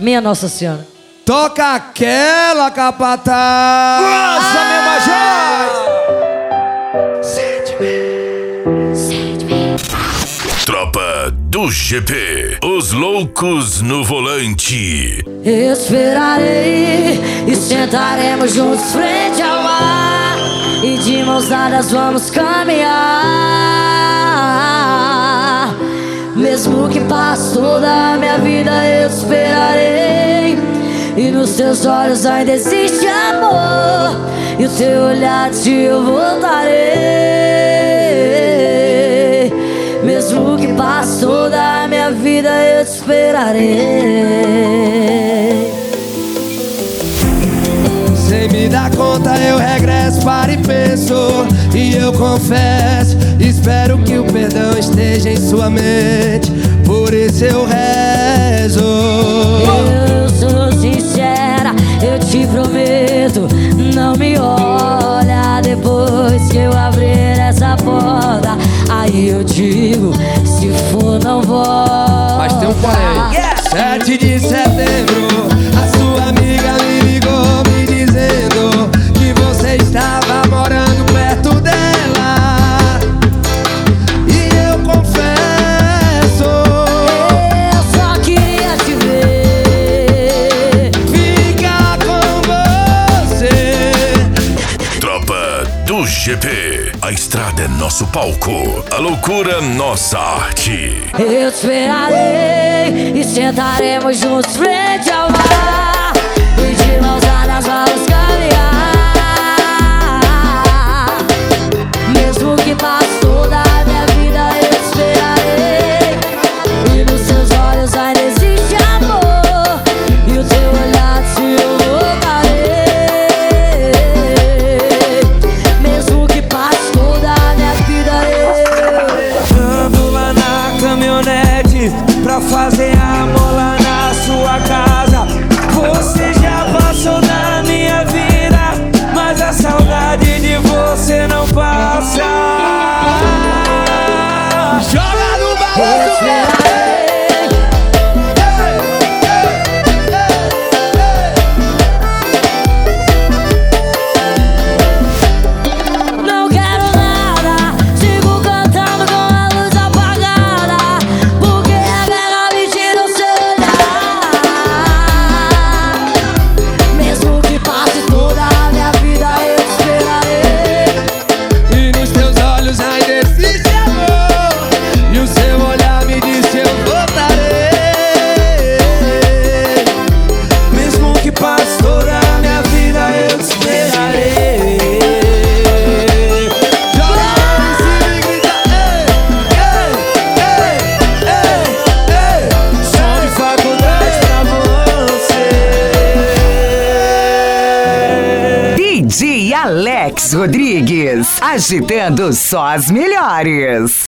Minha Nossa Senhora. Toca aquela, capataz. Nossa, meu major. Tropa do GP, os loucos no volante. Esperarei e sentaremos juntos frente ao mar, e de mãos dadas vamos caminhar. Mesmo que passe toda a minha vida, eu te esperarei, e nos teus olhos ainda existe amor, e o teu olhar de eu voltarei. Mesmo que passe toda a minha vida, eu te esperarei. Sem me dar conta eu regresso para e penso, e eu confesso, espero que o perdão esteja em sua mente, por isso eu rezo. Eu sou sincera, eu te prometo, não me olha depois que eu abrir essa porta. Aí eu digo, se for não volta. Mas tem um porém. 7 de setembro, a sua amiga me ligou me dizendo que você estava morando perto dela, e eu confesso, eu só queria te ver, ficar com você. Tropa do GP, a estrada é nosso palco, a loucura nossa arte. eu te esperarei e sentaremos juntos frente ao mar, e de mãos dadas vamos caminhar. Mesmo que passe toda a minha vida, eu te esperarei, e nos seus olhos ainda existe amor, e o teu olhar se eu voltarei. Mesmo que passe toda a minha vida, Ando lá na caminhonete pra fazer amor lá na sua casa. Você já passou na minha vida, mas a saudade de você não passa. Joga no eu te balanço. esperarei. Não quero nada, sigo cantando com a luz apagada, porque a guerra me tira o seu olhar. Mesmo que passe toda a minha vida, eu te esperarei, E nos teus olhos ainda existe amor, e o seu olhar me diz que eu voltarei. Mesmo que passe toda a minha vida, eu te esperarei. Joga em cima e grita, ei. Som de faculdade pra você. DJ Alex Rodrigues, agitando só as melhores.